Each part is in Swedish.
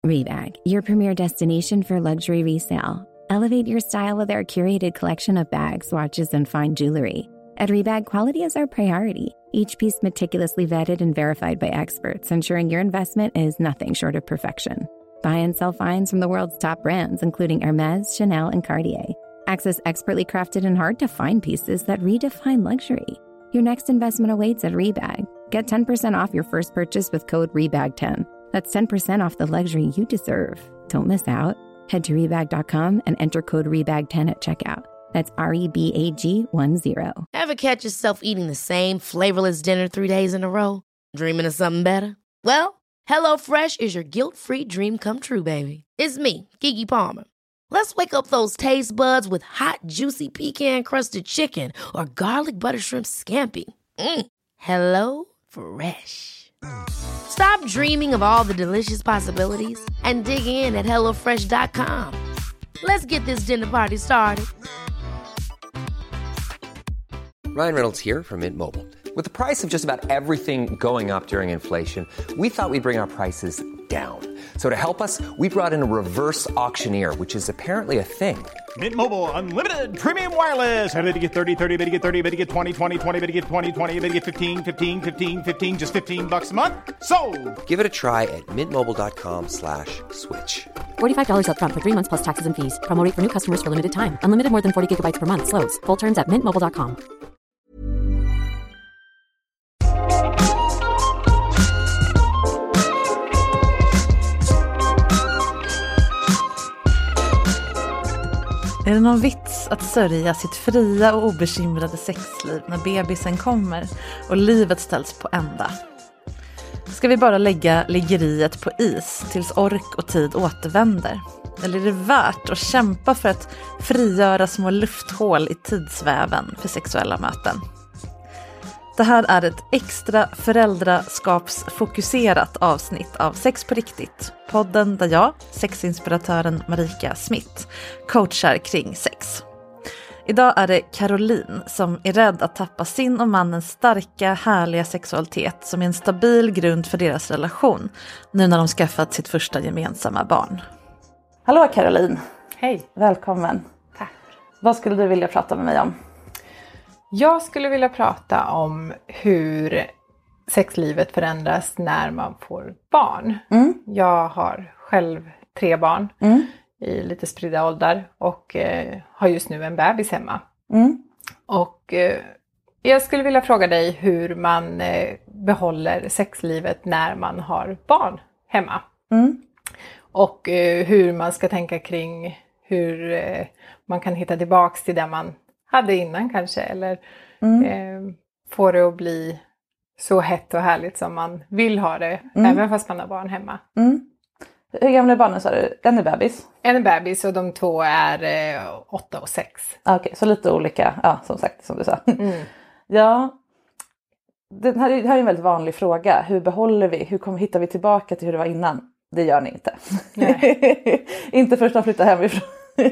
Rebag, your premier destination for luxury resale. Elevate your style with our curated collection of bags, watches, and fine jewelry. At Rebag, quality is our priority. Each piece meticulously vetted and verified by experts, ensuring your investment is nothing short of perfection. Buy and sell finds from the world's top brands, including Hermes, Chanel, and Cartier. Access expertly crafted and hard-to-find pieces that redefine luxury. Your next investment awaits at Rebag. Get 10% off your first purchase with code REBAG10. That's 10% off the luxury you deserve. Don't miss out. Head to Rebag.com and enter code REBAG10 at checkout. That's REBAG10. Ever catch yourself eating the same flavorless dinner 3 days in a row? Dreaming of something better? Well, HelloFresh is your guilt-free dream come true, baby. It's me, Keke Palmer. Let's wake up those taste buds with hot, juicy pecan-crusted chicken or garlic butter shrimp scampi. Hello Fresh. Stop dreaming of all the delicious possibilities and dig in at HelloFresh.com. Let's get this dinner party started. Ryan Reynolds here from Mint Mobile. With the price of just about everything going up during inflation, we thought we'd bring our prices down. So to help us, we brought in a reverse auctioneer, which is apparently a thing. Mint Mobile Unlimited Premium Wireless. How to get 30, 30, bit to get 30, bit to get 20, 20, 20, bit to get 20, 20, bit to get 15, 15, 15, 15, just $15 a month? Sold! Give it a try at mintmobile.com/switch. $45 up front for 3 months plus taxes and fees. Promo rate for new customers for limited time. Unlimited more than 40 gigabytes per month. Slows full terms at mintmobile.com. Är det någon vits att sörja sitt fria och obekymrade sexliv när bebisen kommer och livet ställs på ända? Ska vi bara lägga liggeriet på is tills ork och tid återvänder? Eller är det värt att kämpa för att frigöra små lufthål i tidsväven för sexuella möten? Det här är ett extra föräldraskapsfokuserat avsnitt av Sex på riktigt. Podden där jag, sexinspiratören Marika Smith, coachar kring sex. Idag är det Caroline som är rädd att tappa sin och mannens starka, härliga sexualitet som är en stabil grund för deras relation nu när de skaffat sitt första gemensamma barn. Hallå Caroline! Hej! Välkommen! Tack! Vad skulle du vilja prata med mig om? Jag skulle vilja prata om hur sexlivet förändras när man får barn. Jag har själv 3 barn i lite spridda åldrar och har just nu en bebis hemma. Och jag skulle vilja fråga dig hur man behåller sexlivet när man har barn hemma. Och hur man ska tänka kring hur man kan hitta tillbaks till det man hade innan kanske. Eller få det att bli så hett och härligt som man vill ha det. Även fast man har barn hemma. Hur gamla är barnen sa du? En är bebis? En är bebis och de 2 är 8 och 6. Okej, så lite olika. Ja, som sagt, som du sa. Ja, det här är en väldigt vanlig fråga. Hur behåller vi? Hittar vi tillbaka till hur det var innan? Det gör ni inte. Inte först att flytta hemifrån.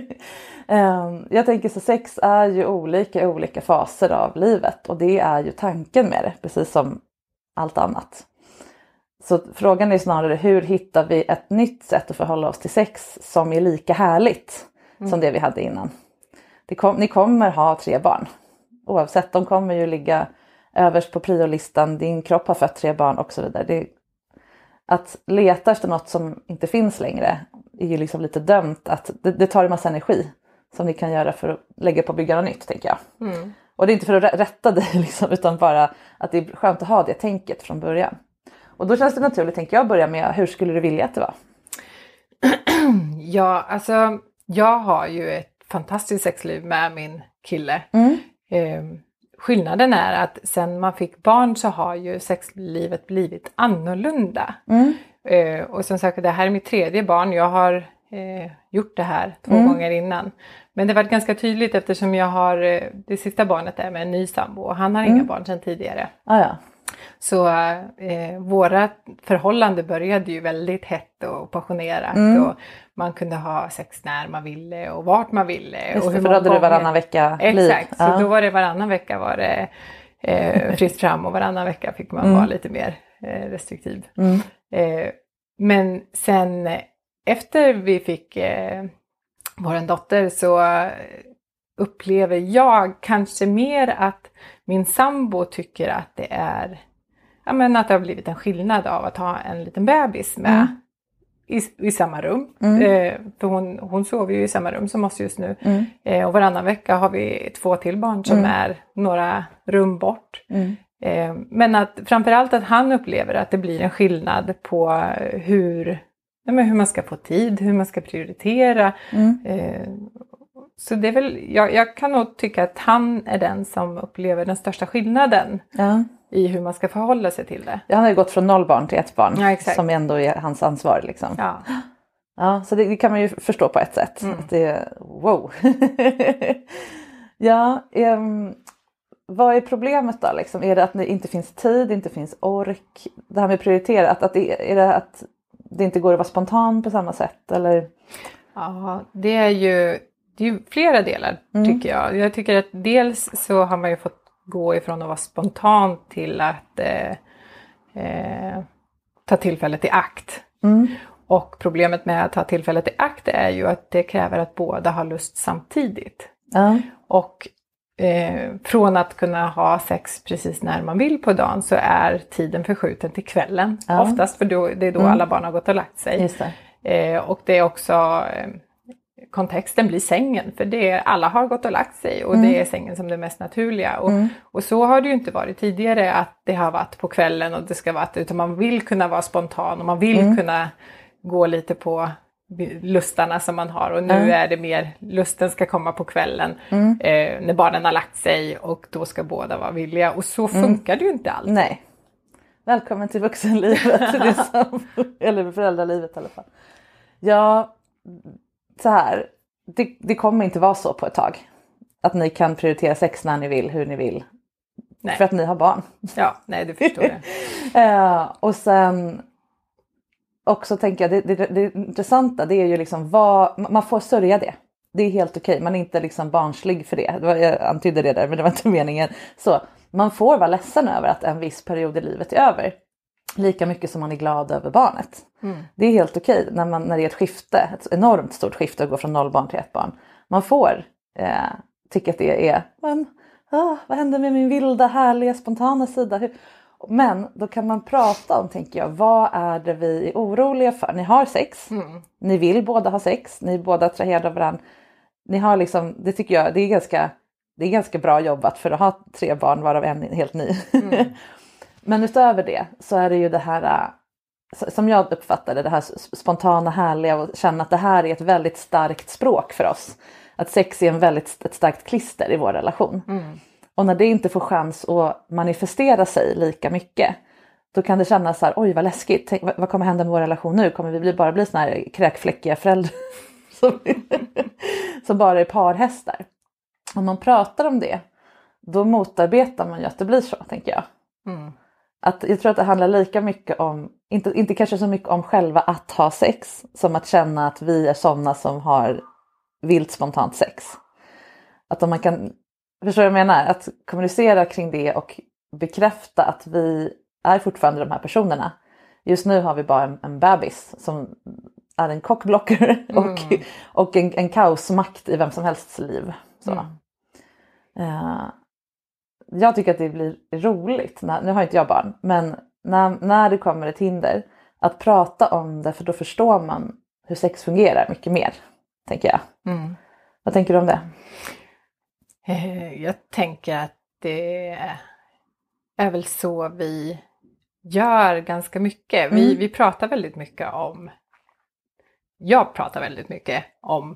Jag tänker så sex är ju olika faser av livet. Och det är ju tanken med det. Precis som allt annat. Så frågan är snarare hur hittar vi ett nytt sätt att förhålla oss till sex som är lika härligt som det vi hade innan. Ni kommer ha 3 barn. Oavsett, de kommer ju ligga överst på priolistan. Din kropp har fött 3 barn och så vidare. Att leta efter något som inte finns längre är ju liksom lite dömt. Att det tar en massa energi som ni kan göra för att lägga på att bygga något nytt, tänker jag. Och det är inte för att rätta dig liksom, utan bara att det är skönt att ha det tänket från början. Och då känns det naturligt, tänker jag, börja med hur skulle du vilja att det var? Ja, alltså jag har ju ett fantastiskt sexliv med min kille. Skillnaden är att sen man fick barn så har ju sexlivet blivit annorlunda. Och som sagt, det här är mitt 3:e barn. Jag har gjort det här 2 gånger innan. Men det var ganska tydligt eftersom jag har det sista barnet är med en ny sambo. Och han har inga barn sedan tidigare. Ja. Så våra förhållande började ju väldigt hett och passionerat. Och man kunde ha sex när man ville och vart man ville. Just och det, för då hade du varannan vecka liv. Exakt, så då var det varannan vecka var det fritt fram. Och varannan vecka fick man vara lite mer restriktiv. Men sen efter vi fick vår dotter så upplever jag kanske mer att min sambo tycker att det är, ja, men att det har blivit en skillnad av att ha en liten bebis med i samma rum. För hon sover ju i samma rum som oss just nu. Och varannan vecka har vi 2 till barn som är några rum bort. Men att framförallt att han upplever att det blir en skillnad på hur man ska få tid, hur man ska prioritera. Så det är väl, jag kan nog tycka att han är den som upplever den största skillnaden i hur man ska förhålla sig till det. Ja, han har ju gått från 0 barn till 1 barn som ändå är hans ansvar liksom. Ja, så det kan man ju förstå på ett sätt. Att det är, wow. Ja, vad är problemet då liksom? Är det att det inte finns tid, inte finns ork? Det här med prioritera, är det att det inte går att vara spontan på samma sätt? Eller? Ja, det är ju flera delar tycker jag. Jag tycker att dels så har man ju fått gå ifrån att vara spontan till att ta tillfället i akt. Och problemet med att ta tillfället i akt är ju att det kräver att båda har lust samtidigt. Och från att kunna ha sex precis när man vill på dagen så är tiden förskjuten till kvällen. Oftast, för det är då alla barn har gått och lagt sig. Just det. Och det är också kontexten blir sängen. För alla har gått och lagt sig och det är sängen som det mest naturliga. Och så har det ju inte varit tidigare att det har varit på kvällen och det ska vara, utan man vill kunna vara spontan och man vill kunna gå lite på lustarna som man har. Och nu är det mer, lusten ska komma på kvällen när barnen har lagt sig och då ska båda vara villiga. Och så funkar det ju inte alltid. Nej. Välkommen till vuxenlivet. Eller föräldralivet i alla fall. Ja, så här. Det kommer inte vara så på ett tag. Att ni kan prioritera sex när ni vill, hur ni vill. Nej. För att ni har barn. Ja, nej, du förstår det. Och sen också tänker jag, det intressanta det är ju liksom man får sörja det. Det är helt okej. Man är inte liksom barnslig för det. Jag antydde det där, men det var inte meningen. Så man får vara ledsen över att en viss period i livet är över. Lika mycket som man är glad över barnet. Det är helt okej när det är ett skifte. Ett enormt stort skifte att gå från 0 barn till 1 barn. Man får tycka att det är, vad händer med min vilda, härliga, spontana sida? Men då kan man prata om, tänker jag, vad är det vi är oroliga för? Ni har sex, ni vill båda ha sex, ni är båda attraherade av varandra. Ni har liksom, det tycker jag, det är ganska bra jobbat för att ha 3 barn varav en helt ny. Men utöver det så är det ju det här, som jag uppfattade, det här spontana, härliga och känna att det här är ett väldigt starkt språk för oss. Att sex är ett starkt klister i vår relation. Och när det inte får chans att manifestera sig lika mycket, då kan det kännas så här, oj vad läskigt, tänk, vad kommer hända med vår relation nu? Kommer vi bara bli såna här kräkfläckiga föräldrar som bara är parhästar? Om man pratar om det, då motarbetar man ju att det blir så, tänker jag. Att jag tror att det handlar lika mycket om, inte kanske så mycket om själva att ha sex, som att känna att vi är sådana som har vilt spontant sex. Att om man kan, förstår jag menar, att kommunicera kring det och bekräfta att vi är fortfarande de här personerna. Just nu har vi bara en bebis som är en cockblocker och en kaosmakt i vem som helsts liv. Så. Jag tycker att det blir roligt, nu har inte jag barn, men när det kommer ett hinder, att prata om det, för då förstår man hur sex fungerar mycket mer, tänker jag. Vad tänker du om det? Jag tänker att det är väl så vi gör ganska mycket. Vi pratar väldigt mycket om, jag pratar väldigt mycket om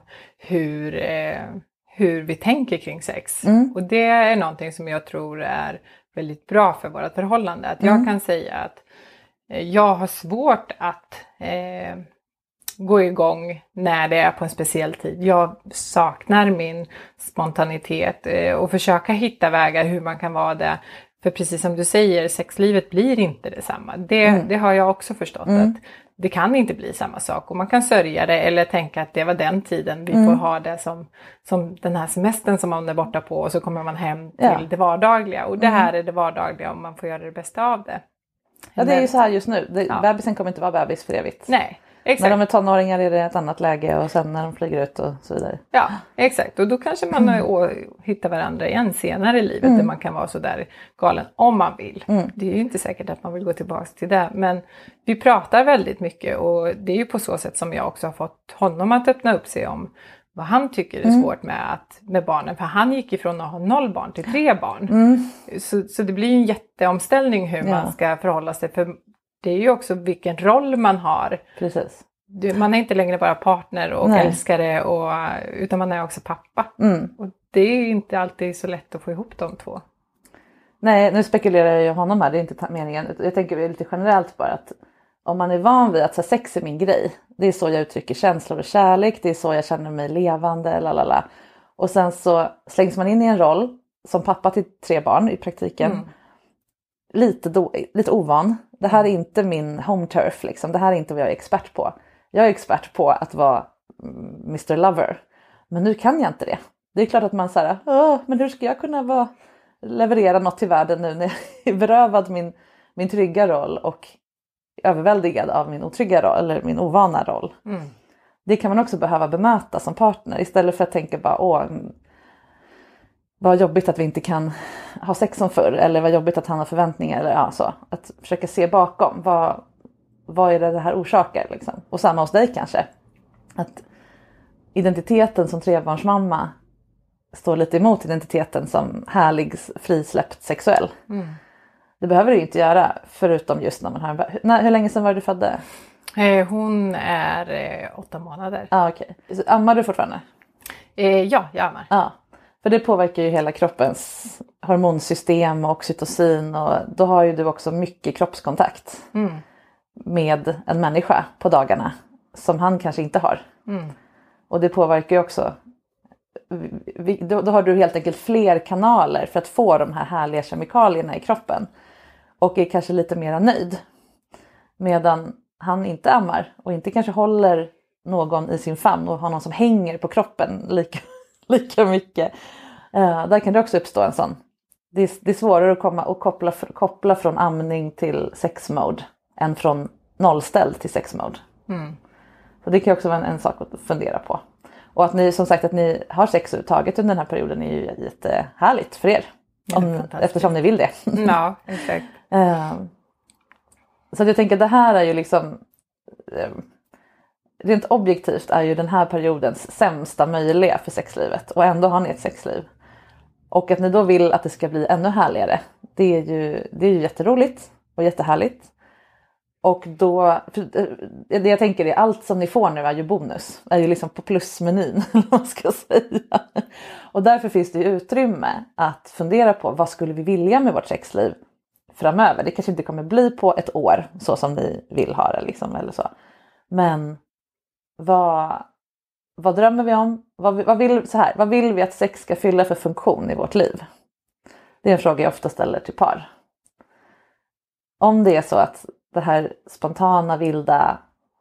hur vi tänker kring sex. Och det är någonting som jag tror är väldigt bra för vårt förhållande. Att jag kan säga att jag har svårt att gå igång när det är på en speciell tid. Jag saknar min spontanitet och försöka hitta vägar hur man kan vara det. För precis som du säger, sexlivet blir inte detsamma. Det har jag också förstått att det kan inte bli samma sak. Och man kan sörja det eller tänka att det var den tiden. Vi får ha det som den här semestern som man är borta på. Och så kommer man hem till det vardagliga. Och det här är det vardagliga om man får göra det bästa av det. Ja, det är ju så här just nu. Bebisen kommer inte vara bebis för evigt. Nej. exakt. När de är tonåringar är det ett annat läge och sen när de flyger ut och så vidare. Ja, exakt. Och då kanske man hittar varandra igen senare i livet där man kan vara så där galen om man vill. Det är ju inte säkert att man vill gå tillbaka till det. Men vi pratar väldigt mycket och det är ju på så sätt som jag också har fått honom att öppna upp sig om vad han tycker är svårt med barnen. För han gick ifrån att ha 0 barn till 3 barn. Så det blir ju en jätteomställning hur man ska förhålla sig. För det är ju också vilken roll man har. Precis. Man är inte längre bara partner och älskare. Utan man är också pappa. Och det är inte alltid så lätt att få ihop de två. Nej, nu spekulerar jag ju honom här. Det är inte meningen. Jag tänker lite generellt bara att om man är van vid att sex är min grej. Det är så jag uttrycker känslor och kärlek. Det är så jag känner mig levande. Lalala. Och sen så slängs man in i en roll som pappa till 3 barn i praktiken. Lite ovan. Det här är inte min home turf. Liksom. Det här är inte vad jag är expert på. Jag är expert på att vara Mr. Lover. Men nu kan jag inte det. Det är klart att man säger, men hur ska jag kunna leverera något till världen nu när jag är berövad min trygga roll och överväldigad av min otrygga roll eller min ovana roll. Det kan man också behöva bemöta som partner istället för att tänka bara vad jobbigt att vi inte kan ha sex som förr eller vad jobbigt att han har förväntningar eller så. Att försöka se bakom vad är det här orsakar liksom. Och samma hos dig kanske. Att identiteten som 3-barnsmamma står lite emot identiteten som härlig, frisläppt sexuell. Det behöver du inte göra förutom just när man har hur länge sedan var du födde? Hon är 8 månader. Okej. Så ammar du fortfarande? Ja, jag ammar. Ja. För det påverkar ju hela kroppens hormonsystem och oxytocin. Och då har ju du också mycket kroppskontakt med en människa på dagarna. Som han kanske inte har. Och det påverkar ju också. Då har du helt enkelt fler kanaler för att få de här härliga kemikalierna i kroppen. Och är kanske lite mer nöjd. Medan han inte ammar och inte kanske håller någon i sin famn och har någon som hänger på kroppen lika mycket. Där kan det också uppstå en sån. Det är svårare att komma och koppla från amning till sexmode än från nollställd till sexmode. Så det kan också vara en sak att fundera på. Och att ni som sagt att ni har sex överhuvudtaget under den här perioden är ju jättehärligt för er. Eftersom ni vill det. Ja, exakt. Så jag tänker att det här är ju liksom rent objektivt är ju den här periodens sämsta möjliga för sexlivet. Och ändå har ni ett sexliv. Och att ni då vill att det ska bli ännu härligare. Det är ju jätteroligt och jättehärligt. Och då, det jag tänker är allt som ni får nu är ju bonus. Är ju liksom på plusmenyn, eller vad man ska säga. Och därför finns det ju utrymme att fundera på vad skulle vi vilja med vårt sexliv framöver. Det kanske inte kommer bli på ett år så som ni vill ha det liksom, eller så. Men vad drömmer vi om? Vad vill vi att sex ska fylla för funktion i vårt liv? Det är en fråga jag ofta ställer till par. Om det är så att det här spontana, vilda,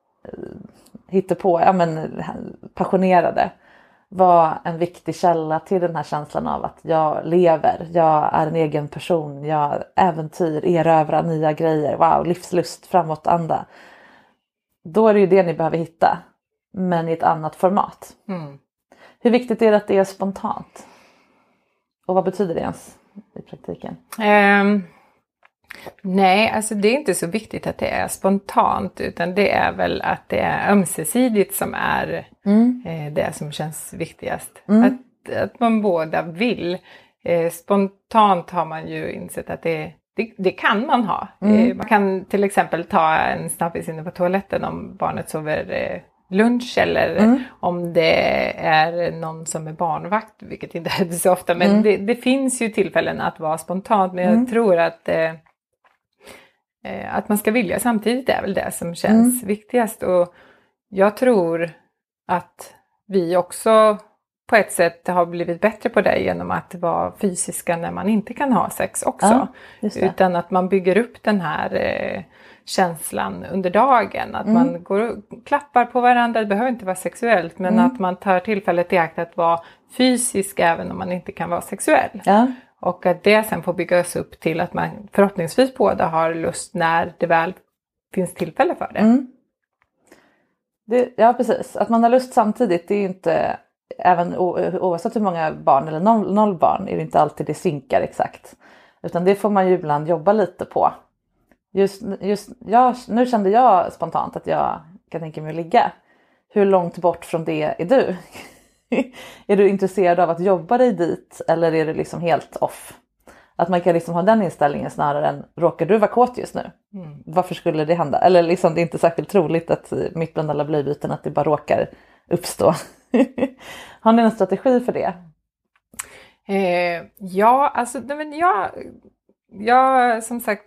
passionerade var en viktig källa till den här känslan av att jag lever, jag är en egen person, jag äventyr, erövrar nya grejer, wow, livslust, framåtanda. Då är det ju det ni behöver hitta, men i ett annat format. Hur viktigt är det att det är spontant? Och vad betyder det ens i praktiken? Nej, alltså det är inte så viktigt att det är spontant, utan det är väl att det är ömsesidigt som är det som känns viktigast. Att man båda vill. Spontant har man ju insett att det kan man ha. Man kan till exempel ta en snabbis inne på toaletten om barnet sover lunch eller om det är någon som är barnvakt, vilket inte är så ofta. Men det finns ju tillfällen att vara spontant, men jag tror att man ska vilja samtidigt är väl det som känns viktigast. Och jag tror att vi också på ett sätt har blivit bättre på det genom att vara fysiska när man inte kan ha sex också. Utan att man bygger upp den här känslan under dagen. Att man går och klappar på varandra. Det behöver inte vara sexuellt, men att man tar tillfället i akt att vara fysisk även om man inte kan vara sexuell. Och att det sen får byggas upp till att man förhoppningsvis båda har lust när det väl finns tillfälle för det. Ja, precis. Att man har lust samtidigt, det är ju inte, även oavsett hur många barn eller noll barn, är det inte alltid det synkar exakt. Utan det får man ju ibland jobba lite på. Nu kände jag spontant att jag kan tänka mig att ligga. Hur långt bort från det är du? Är du intresserad av att jobba dig dit, eller är du liksom helt off? Att man kan liksom ha den inställningen snarare än, råkar du vara kåt just nu? Varför skulle det hända? Eller liksom, det är inte särskilt troligt att mitt bland alla blöjbyten att det bara råkar uppstå. Har ni en strategi för det? Jag som sagt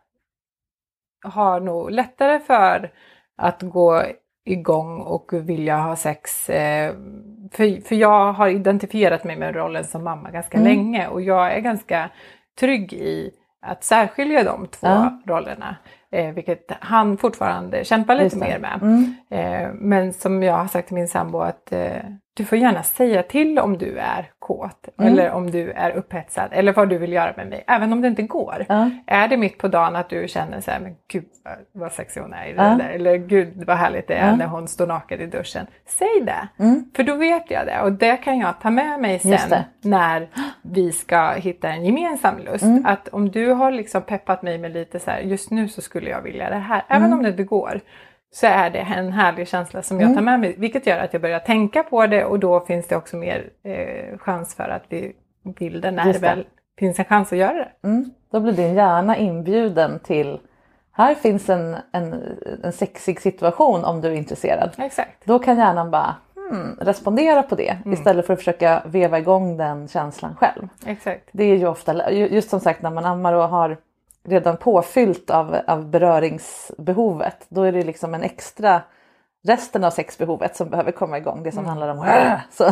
har nog lättare för att gå igång och vilja ha sex. För jag har identifierat mig med rollen som mamma ganska länge. Och jag är ganska trygg i att särskilja de två rollerna. Vilket han fortfarande kämpar lite mer med. Men som jag har sagt till min sambo att du får gärna säga till om du är kåt. Eller om du är upphetsad. Eller vad du vill göra med mig. Även om det inte går. Är det mitt på dagen att du känner så här, men gud vad sexig hon är i det där. Eller gud vad härligt det är när hon står naken i duschen. Säg det. För då vet jag det. Och det kan jag ta med mig sen när vi ska hitta en gemensam lust. Att om du har liksom peppat mig med lite så här, just nu så skulle jag vilja det här. Även om det inte går. Så är det en härlig känsla som jag tar med mig. Vilket gör att jag börjar tänka på det. Och då finns det också mer chans för att vi vill det när det väl finns en chans att göra det. Då blir din hjärna inbjuden till, här finns en sexig situation om du är intresserad. Exakt. Då kan hjärnan bara respondera på det. Istället för att försöka veva igång den känslan själv. Exakt. Det är ju ofta, just som sagt när man ammar och har redan påfyllt av beröringsbehovet. Då är det liksom en extra resten av sexbehovet som behöver komma igång. Det som handlar om så.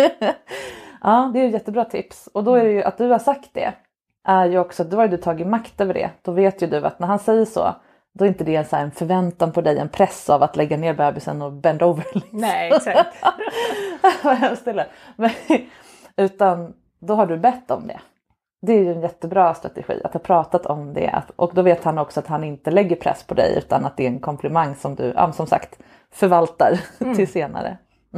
Ja, det är ju ett jättebra tips. Och då är det ju att du har sagt det. Är ju också, då har du tagit makt över det. Då vet ju du att när han säger så, då är inte det så här en förväntan på dig. En press av att lägga ner bebisen och bend over. Liksom. Nej, exakt. Vad hemskt stilla. Utan då har du bett om det. Det är ju en jättebra strategi att ha pratat om det. Och då vet han också att han inte lägger press på dig. Utan att det är en komplimang som du, som sagt, förvaltar till senare.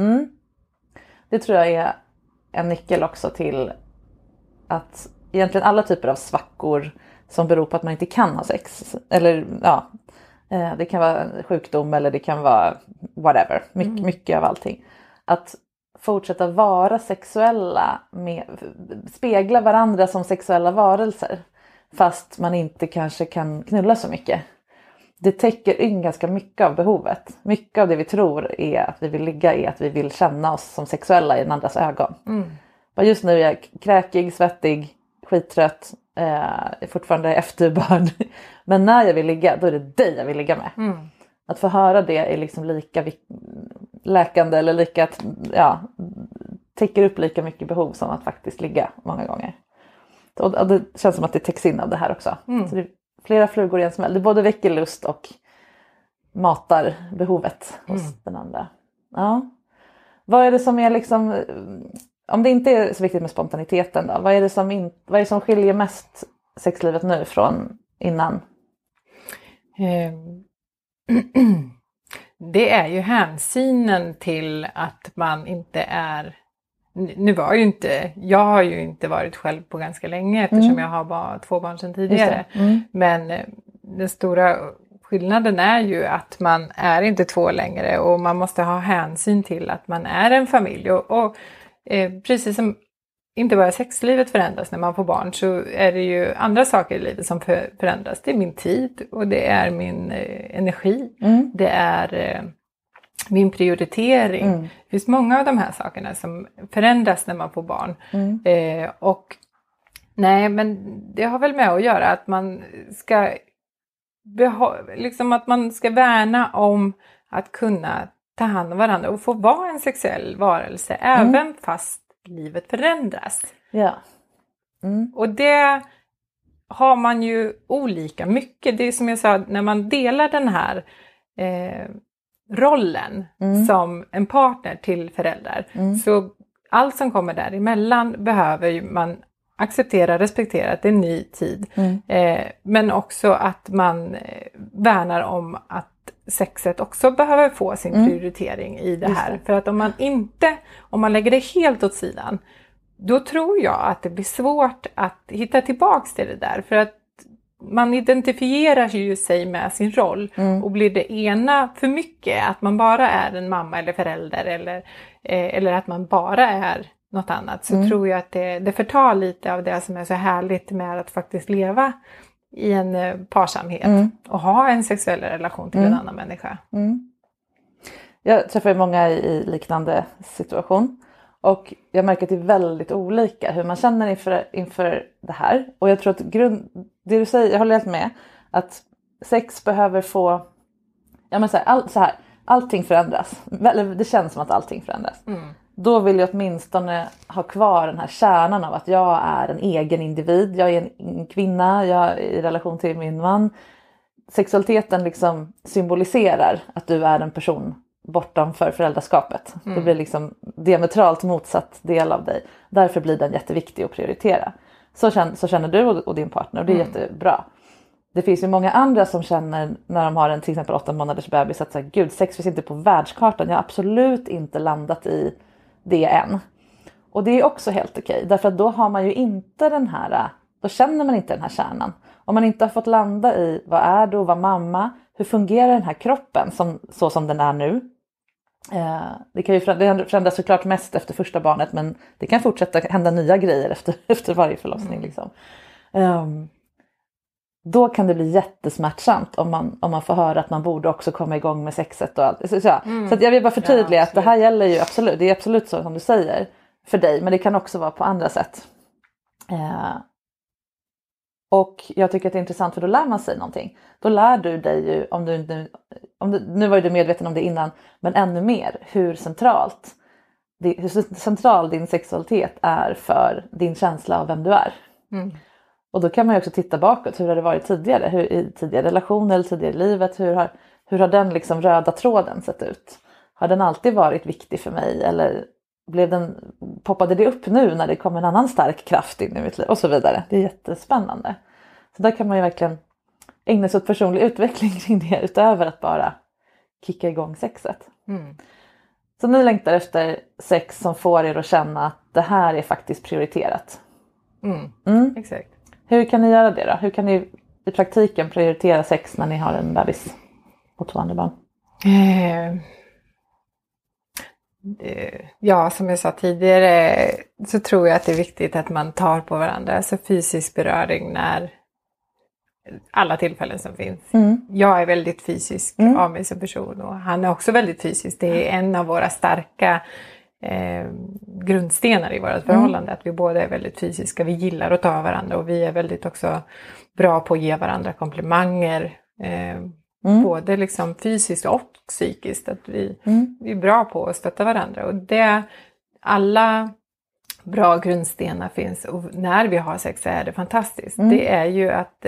Det tror jag är en nyckel också till att egentligen alla typer av svackor som beror på att man inte kan ha sex. Eller det kan vara sjukdom eller det kan vara whatever. Mycket av allting. Att fortsätta vara sexuella, spegla varandra som sexuella varelser. Fast man inte kanske kan knulla så mycket. Det täcker in ganska mycket av behovet. Mycket av det vi tror är att vi vill ligga är att vi vill känna oss som sexuella i den andras ögon. Just nu är jag kräkig, svettig, skittrött. Är fortfarande efterbörd. Men när jag vill ligga, då är det dig jag vill ligga med. Att få höra det är liksom lika läkande eller lika täcker upp lika mycket behov som att faktiskt ligga många gånger. Och det känns som att det täcks in av det här också. Så det är flera flugor i en smäll. Det både väcker lust och matar behovet hos den andra. Ja. Vad är det som är liksom, om det inte är så viktigt med spontaniteten då, vad är det som skiljer mest sexlivet nu från innan? Det är ju hänsynen till att man inte är, jag har ju inte varit själv på ganska länge eftersom jag har bara 2 barn sedan tidigare. Men den stora skillnaden är ju att man är inte 2 längre och man måste ha hänsyn till att man är en familj. Och precis som inte bara sexlivet förändras när man får barn så är det ju andra saker i livet som förändras. Det är min tid och det är min energi. Det är min prioritering. Det finns många av de här sakerna som förändras när man får barn. Och nej, men det har väl med att göra att man ska liksom att man ska värna om att kunna ta hand om varandra och få vara en sexuell varelse även fast livet förändras. Ja. Och det har man ju olika mycket. Det är som jag sa, när man delar den här rollen som en partner till föräldrar. Så allt som kommer däremellan behöver man acceptera, respektera att det är en ny tid. Men också att man värnar om att sexet också behöver få sin prioritering i det här. För att om man lägger det helt åt sidan, då tror jag att det blir svårt att hitta tillbaks till det där. För att man identifierar ju sig med sin roll. Och blir det ena för mycket, att man bara är en mamma eller förälder eller att man bara är något annat, så tror jag att det förtar lite av det som är så härligt med att faktiskt leva i en parsamhet och ha en sexuell relation till en annan människa. Jag träffar många i liknande situation. Och jag märker att det är väldigt olika hur man känner inför det här. Och jag tror att det du säger, jag håller helt med. Att sex behöver få, allting förändras. Det känns som att allting förändras. Då vill jag åtminstone ha kvar den här kärnan av att jag är en egen individ. Jag är en kvinna, jag är i relation till min man. Sexualiteten liksom symboliserar att du är en person bortanför föräldraskapet. Det blir liksom diametralt motsatt del av dig. Därför blir den jätteviktig att prioritera. Så känner du och din partner, och det är jättebra. Det finns ju många andra som känner när de har en till exempel 8 månaders bebis att gud, sex finns inte på världskartan. Jag har absolut inte landat i det än. Och det är också helt okej. Därför att då har man ju inte då känner man inte den här kärnan. Om man inte har fått landa i vad är du och vad mamma, hur fungerar den här kroppen så som den är nu. Det kan ju förändras såklart mest efter första barnet, men det kan fortsätta hända nya grejer efter varje förlossning. Liksom. Då kan det bli jättesmärtsamt om man får höra att man borde också komma igång med sexet och allt. Så att jag vill bara förtydliga att det här gäller ju absolut, det är absolut så som du säger för dig, men det kan också vara på andra sätt. Och jag tycker att det är intressant, för då lär man sig någonting. Då lär du dig ju, nu var ju du medveten om det innan, men ännu mer hur central din sexualitet är för din känsla av vem du är. Och då kan man ju också titta bakåt, hur har det varit tidigare? I tidigare relationer eller tidigare i livet, hur har den liksom röda tråden sett ut? Har den alltid varit viktig för mig, eller poppade det upp nu när det kom en annan stark kraft in i mitt liv och så vidare. Det är jättespännande. Så där kan man ju verkligen ägna sig åt personlig utveckling kring det, utöver att bara kicka igång sexet. Så ni längtar efter sex som får er att känna att det här är faktiskt prioriterat. Exakt. Hur kan ni göra det då? Hur kan ni i praktiken prioritera sex när ni har en bebis och 2 andra barn? Ja, som jag sa tidigare så tror jag att det är viktigt att man tar på varandra. Alltså fysisk beröring när alla tillfällen som finns. Jag är väldigt fysisk av mig som person, och han är också väldigt fysisk. Det är en av våra starka grundstenar i vårt förhållande, att vi båda är väldigt fysiska. Vi gillar att ta varandra, och vi är väldigt också bra på att ge varandra komplimanger. Både liksom fysiskt och psykiskt, att vi är bra på att stötta varandra, och alla bra grundstenar finns, och när vi har sex så är det fantastiskt. Det är ju att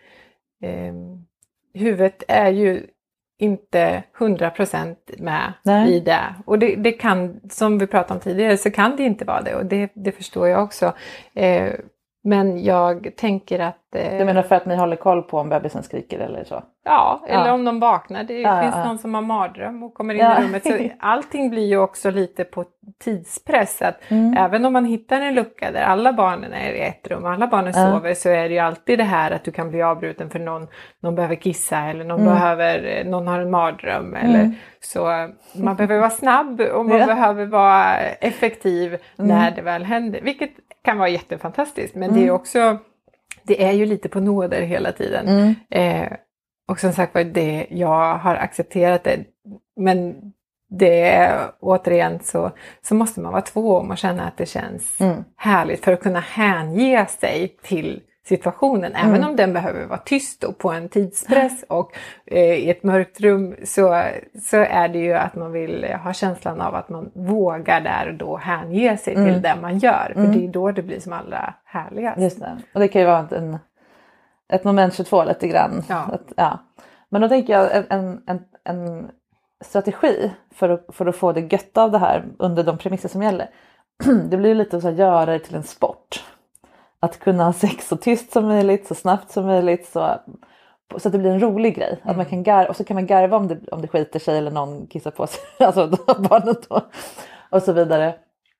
huvudet är ju inte 100% med i det, och det kan, som vi pratade om tidigare, så kan det inte vara det, och det förstår jag också. Men jag tänker att... Du menar för att ni håller koll på om bebisen skriker eller så? Ja, eller om de vaknar. Det finns någon som har mardröm och kommer in i rummet. Så allting blir ju också lite på tidspress. Att även om man hittar en lucka där alla barnen är i ett rum, alla barnen sover, så är det ju alltid det här att du kan bli avbruten för någon behöver kissa, eller någon har en mardröm. Eller, så man behöver vara snabb, och man behöver vara effektiv när det väl händer. Vilket kan vara jättefantastiskt, men det är också, det är ju lite på nåder hela tiden. Och som sagt, jag har accepterat det, men det är återigen så måste man vara 2 om och känna att det känns härligt för att kunna hänge sig till situationen. Även om den behöver vara tyst och på en tidspress och i ett mörkt rum, så är det ju att man vill ha känslan av att man vågar där och då hänge sig till det man gör. För det är då det blir som allra härligast. Just det. Och det kan ju vara ett moment 22 lite grann. Ja. Men då tänker jag en strategi för att få det gött av det här under de premisser som gäller. Det blir ju lite så att göra det till en sport. Att kunna ha sex så tyst som möjligt, så snabbt som möjligt. Så att det blir en rolig grej. Att man kan garva, och så kan man garva om det skiter sig eller någon kissar på sig. Alltså barnen då. Och så vidare.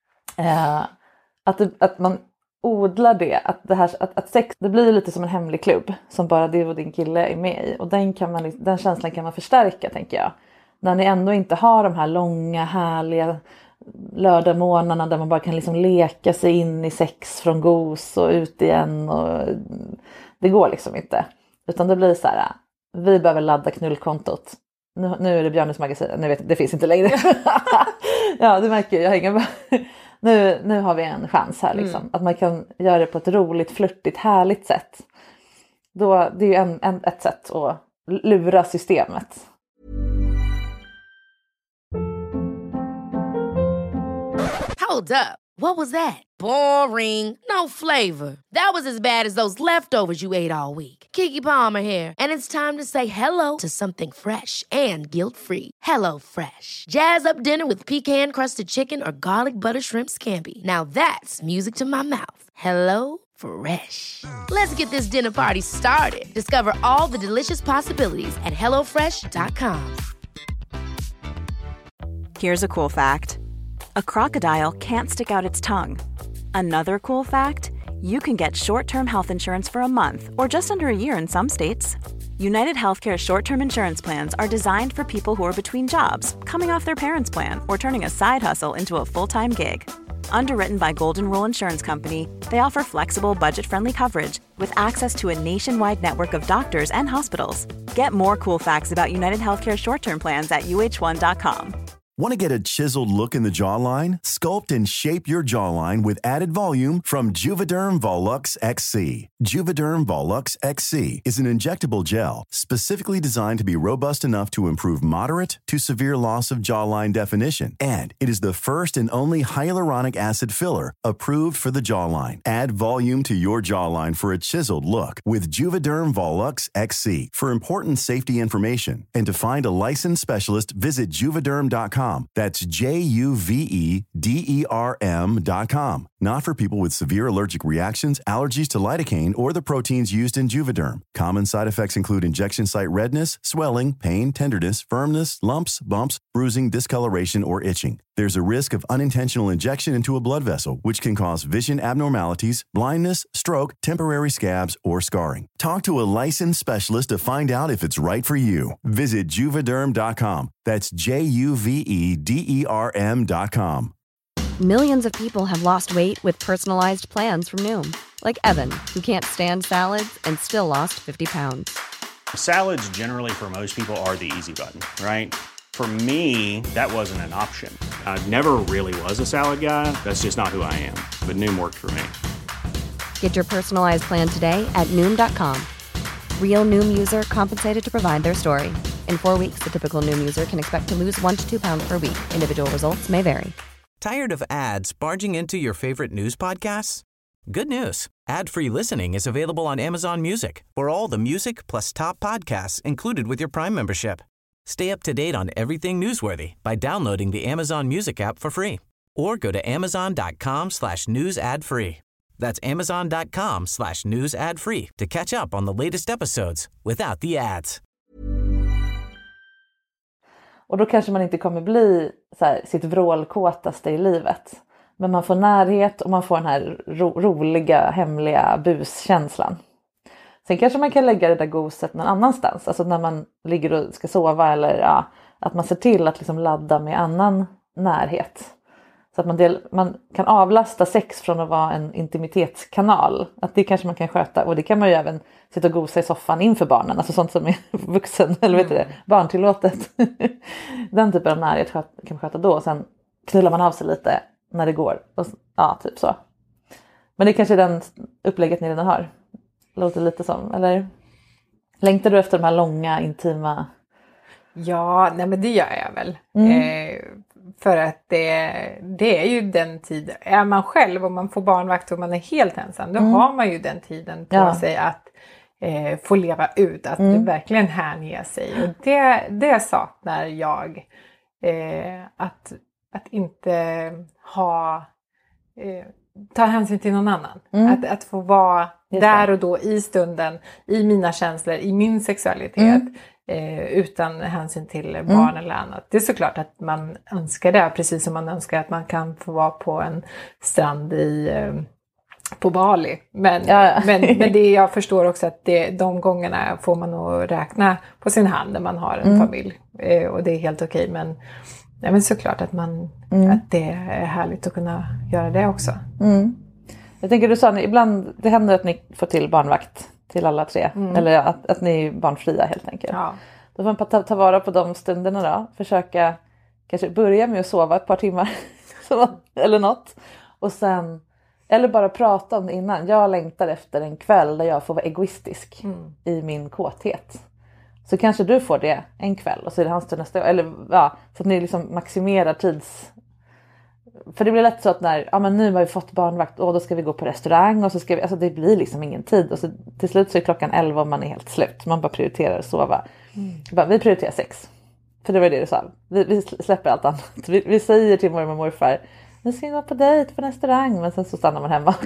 Att man odlar det. Att sex, det blir lite som en hemlig klubb. Som bara du och din kille är med i. Och den känslan kan man förstärka, tänker jag. När ni ändå inte har de här långa, härliga lördagmorgnarna där man bara kan liksom leka sig in i sex från gos och ut igen. Och det går liksom inte. Utan det blir så här, vi behöver ladda knullkontot. Nu är det Björnes magasin. Nu vet jag, det finns inte längre. Ja, du märker ju, jag har ingen... Nu har vi en chans här liksom. Att man kan göra det på ett roligt, flirtigt, härligt sätt. Då, det är ju ett sätt att lura systemet. Hold up. What was that? Boring. No flavor. That was as bad as those leftovers you ate all week. Keke Palmer here, and it's time to say hello to something fresh and guilt-free. Hello Fresh. Jazz up dinner with pecan-crusted chicken or garlic butter shrimp scampi. Now that's music to my mouth. Hello Fresh. Let's get this dinner party started. Discover all the delicious possibilities at hellofresh.com. Here's a cool fact. A crocodile can't stick out its tongue. Another cool fact, you can get short-term health insurance for a month or just under a year in some states. United Healthcare short-term insurance plans are designed for people who are between jobs, coming off their parents' plan, or turning a side hustle into a full-time gig. Underwritten by Golden Rule Insurance Company, they offer flexible, budget-friendly coverage with access to a nationwide network of doctors and hospitals. Get more cool facts about United Healthcare short-term plans at uh1.com. Want to get a chiseled look in the jawline? Sculpt and shape your jawline with added volume from Juvederm Volux XC. Juvederm Volux XC is an injectable gel specifically designed to be robust enough to improve moderate to severe loss of jawline definition. And it is the first and only hyaluronic acid filler approved for the jawline. Add volume to your jawline for a chiseled look with Juvederm Volux XC. For important safety information and to find a licensed specialist, visit Juvederm.com. That's Juvederm.com. Not for people with severe allergic reactions, allergies to lidocaine, or the proteins used in Juvederm. Common side effects include injection site redness, swelling, pain, tenderness, firmness, lumps, bumps, bruising, discoloration, or itching. There's a risk of unintentional injection into a blood vessel, which can cause vision abnormalities, blindness, stroke, temporary scabs, or scarring. Talk to a licensed specialist to find out if it's right for you. Visit Juvederm.com. That's Juvederm.com. Millions of people have lost weight with personalized plans from Noom. Like Evan, who can't stand salads and still lost 50 pounds. Salads generally for most people are the easy button, right? For me, that wasn't an option. I never really was a salad guy. That's just not who I am. But Noom worked for me. Get your personalized plan today at Noom.com. Real Noom user compensated to provide their story. In 4 weeks, the typical Noom user can expect to lose 1 to 2 pounds per week. Individual results may vary. Tired of ads barging into your favorite news podcasts? Good news. Ad-free listening is available on Amazon Music for all the music plus top podcasts included with your Prime membership. Stay up to date on everything newsworthy by downloading the Amazon Music app for free or go to amazon.com/news ad free. That's amazon.com/news ad free to catch up on the latest episodes without the ads. Och då kanske man inte kommer bli så här, sitt vrålkåtaste i livet. Men man får närhet och man får den här roliga, hemliga buskänslan. Sen kanske man kan lägga det där goset någon annanstans. Alltså när man ligger och ska sova eller ja, att man ser till att liksom ladda med annan närhet. Så att man kan avlasta sex från att vara en intimitetskanal. Att det kanske man kan sköta. Och det kan man ju även sitta och gosa i soffan inför barnen. Alltså sånt som är vuxen, eller vet du det, barntillåtet. Den typen av närhet kan man sköta då. Och sen knullar man av sig lite när det går. Och, ja, typ så. Men det är kanske den upplägget ni redan har. Låter lite som, eller? Längtar du efter de här långa, intima... Ja, nej men det gör jag väl. För att det är ju den tiden. Är man själv och man får barnvakt och man är helt ensam. Då har man ju den tiden på sig att få leva ut. Att det verkligen hänge sig. Och det saknar jag. Att inte ha... ta hänsyn till någon annan. Att få vara där och då i stunden, i mina känslor, i min sexualitet. Utan hänsyn till barn eller annat. Det är såklart att man önskar det, precis som man önskar att man kan få vara på en strand på Bali. Men det jag förstår också att de gångerna får man nog räkna på sin hand när man har en familj. Och det är helt okej. Men såklart att att det är härligt att kunna göra det också. Jag tänker, du sa ibland det händer att ni får till barnvakt till alla 3. Eller att ni är barnfria helt enkelt. Ja. Då får man ta vara på de stunderna då. Försöka kanske börja med att sova ett par timmar. eller något. Och sen, eller bara prata om det innan. Jag längtar efter en kväll där jag får vara egoistisk i min kåthet. Så kanske du får det en kväll. Och så är det hans tur nästa år. Eller så att ni liksom maximerar tids... För det blir lätt så att men nu har vi fått barnvakt och då ska vi gå på restaurang och så ska vi, alltså det blir liksom ingen tid och så till slut så är klockan 11 och man är helt slut. Man bara prioriterar att sova. Vi prioriterar sex. För det var det du sa. Vi släpper allt annat. Vi säger till mormor och morfar, nu ska vi gå på dejt på en restaurang, men sen så stannar man hemma.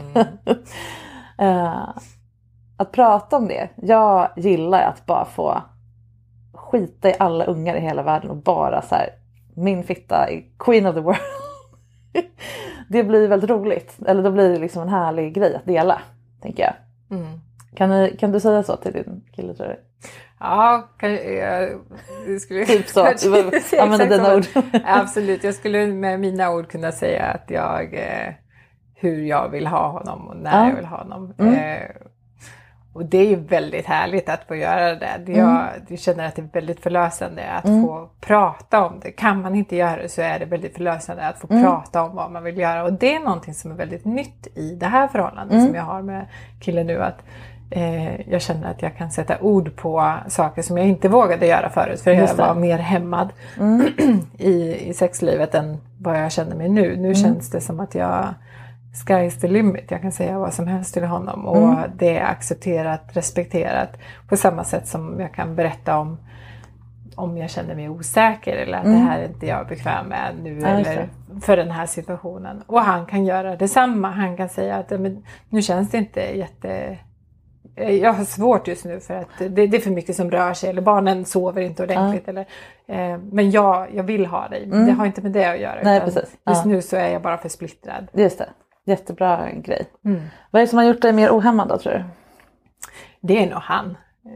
Att prata om det. Jag gillar att bara få skita i alla ungar i hela världen och bara så här, min fitta är queen of the world. Det blir väldigt roligt. Eller då blir det liksom en härlig grej att dela, tänker jag. Kan du säga så till din kille, tror du? Ja, jag skulle typ så. Använda dina ord. Absolut, jag skulle med mina ord kunna säga att hur jag vill ha honom och när jag vill ha honom. Och det är ju väldigt härligt att få göra det. Jag känner att det är väldigt förlösande att få prata om det. Kan man inte göra det så är det väldigt förlösande att få prata om vad man vill göra. Och det är någonting som är väldigt nytt i det här förhållandet som jag har med killen nu. Att jag känner att jag kan sätta ord på saker som jag inte vågade göra förut. För jag var mer hämmad i sexlivet än vad jag känner mig nu. Nu känns det som att sky is the limit. Jag kan säga vad som helst till honom. Och det är accepterat, respekterat. På samma sätt som jag kan berätta om jag känner mig osäker. Eller att det här är inte jag bekväm med nu. Eller för den här situationen. Och han kan göra detsamma. Han kan säga att nu känns det inte jag har svårt just nu för att det är för mycket som rör sig. Eller barnen sover inte ordentligt. Eller, men jag vill ha dig. Det har inte med det att göra. Nej, precis. Just nu så är jag bara för splittrad. Just det. Jättebra grej. Vad är det som har gjort dig mer ohämmad då, tror du? Det är nog han.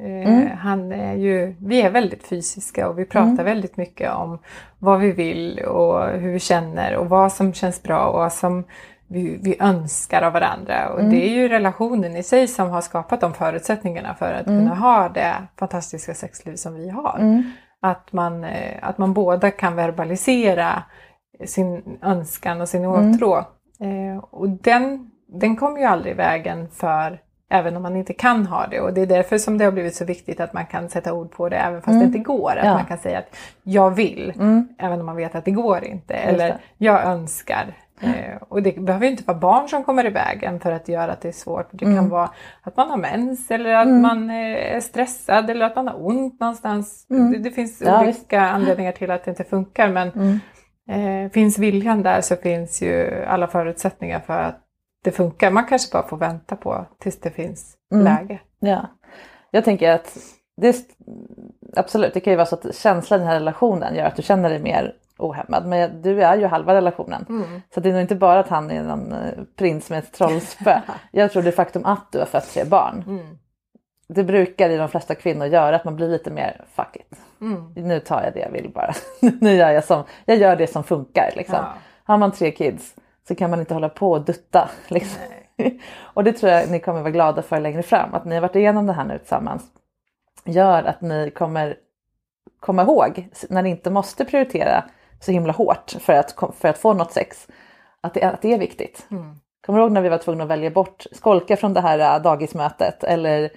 Han är vi är väldigt fysiska och vi pratar väldigt mycket om vad vi vill och hur vi känner och vad som känns bra och vad som vi önskar av varandra. Och det är ju relationen i sig som har skapat de förutsättningarna för att kunna ha det fantastiska sexliv som vi har. Att man båda kan verbalisera sin önskan och sin åtrå. Och den kommer ju aldrig i vägen för även om man inte kan ha det. Och det är därför som det har blivit så viktigt att man kan sätta ord på det även fast det inte går. Att man kan säga att jag vill även om man vet att det går inte. Eller jag önskar. Och det behöver ju inte vara barn som kommer i vägen för att göra att det är svårt. Det kan vara att man har mens eller att man är stressad eller att man har ont någonstans. Det finns olika anledningar till att det inte funkar. Men finns viljan där så finns ju alla förutsättningar för att det funkar. Man kanske bara får vänta på tills det finns läge. Ja. Jag tänker att absolut, det kan ju vara så att känslan i den här relationen gör att du känner dig mer ohämmad. Men du är ju halva relationen. Så det är nog inte bara att han är någon prins med ett trollspö. Jag tror det faktum att du har fött 3 barn. Det brukar i de flesta kvinnor göra att man blir lite mer fuck it. Nu tar jag det jag vill bara. Nu gör jag gör det som funkar. Liksom. Har man 3 kids så kan man inte hålla på och dutta. Liksom. Och det tror jag ni kommer vara glada för längre fram. Att ni har varit igenom det här nu tillsammans. Gör att ni kommer komma ihåg när ni inte måste prioritera så himla hårt för att få något sex. Att det är viktigt. Kommer du ihåg när vi var tvungna att välja bort skolka från det här dagismötet eller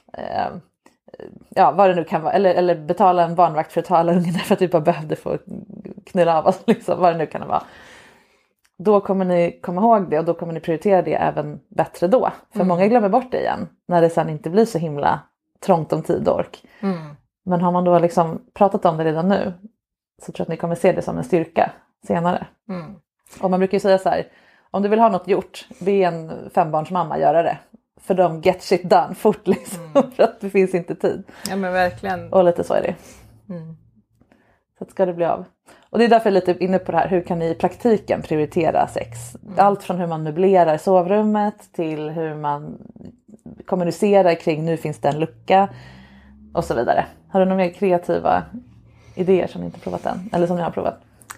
vad det nu kan vara, eller betala en barnvakt för att ta alla ungarna för att vi bara behövde få knulla av oss, liksom, vad det nu kan vara. Då kommer ni komma ihåg det och då kommer ni prioritera det även bättre då. För många glömmer bort det igen när det sen inte blir så himla trångt om tid och ork. Men har man då liksom pratat om det redan nu så tror jag att ni kommer se det som en styrka senare. Och man brukar ju säga så här, om du vill ha något gjort, be en 5-barnsmamma göra det. för dem get shit done fort liksom. För att det finns inte tid. Ja men verkligen. Och lite så är det. Så att ska det bli av. Och det är därför jag är lite inne på det här. Hur kan ni i praktiken prioritera sex? Allt från hur man möblerar sovrummet till hur man kommunicerar kring nu finns det en lucka och så vidare. Har du några mer kreativa idéer som ni inte provat än? Eller som ni har provat?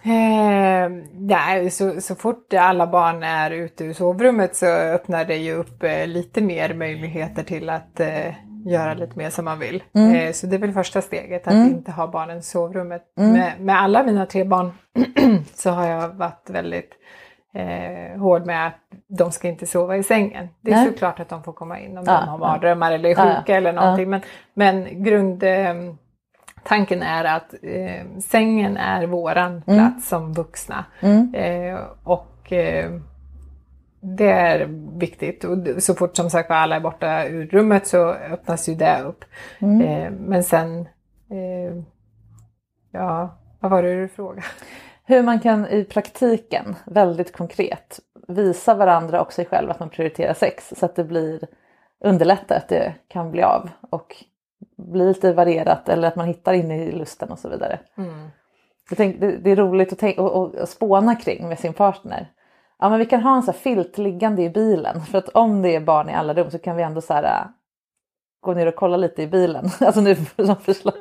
Nej, så fort alla barn är ute ur sovrummet så öppnar det ju upp lite mer möjligheter till att göra lite mer som man vill. Så det är väl första steget, att inte ha barnen i sovrummet. Med alla mina 3 barn så har jag varit väldigt hård med att de ska inte sova i sängen. Det är såklart att de får komma in om de har mardrömmar eller är sjuka eller någonting. Men grundtanken är att sängen är våran plats som vuxna. Och det är viktigt. Och så fort som sagt alla är borta ur rummet så öppnas ju det upp. Men sen, vad var det du frågade? Hur man kan i praktiken väldigt konkret visa varandra och sig själv att man prioriterar sex. Så att det blir underlättat, att det kan bli av. Och bli lite varierat eller att man hittar in i lusten och så vidare. Det är roligt att spåna kring med sin partner. Ja, men vi kan ha en sån här filt liggande i bilen. För att om det är barn i alla rum så kan vi ändå så här, gå ner och kolla lite i bilen. Alltså nu som förslag.